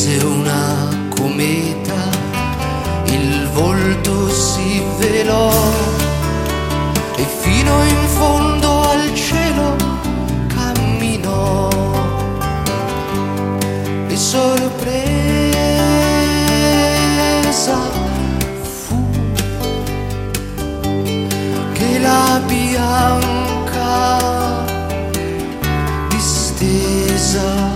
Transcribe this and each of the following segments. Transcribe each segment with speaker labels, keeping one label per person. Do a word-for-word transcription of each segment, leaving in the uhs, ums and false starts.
Speaker 1: scese una cometa, il volto si velò e fino in fondo al cielo camminò. E sorpresa fu che la bianca distesa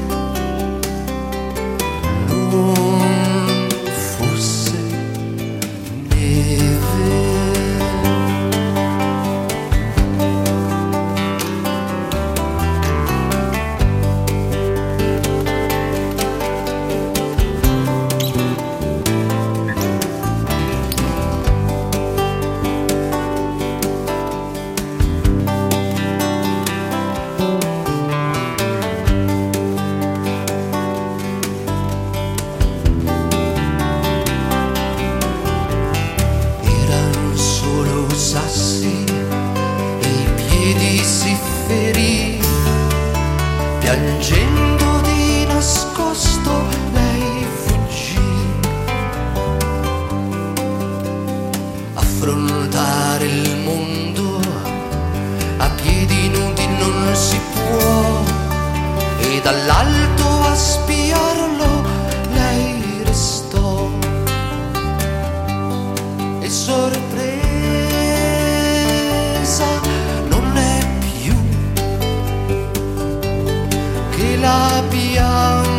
Speaker 1: non fosse neve. Sassi e i piedi si ferì, piangendo di nascosto lei fuggì. Affrontare il mondo a piedi nudi non si può, e dall'alto a spiarlo lei restò. E sorpresa non è più che la bianca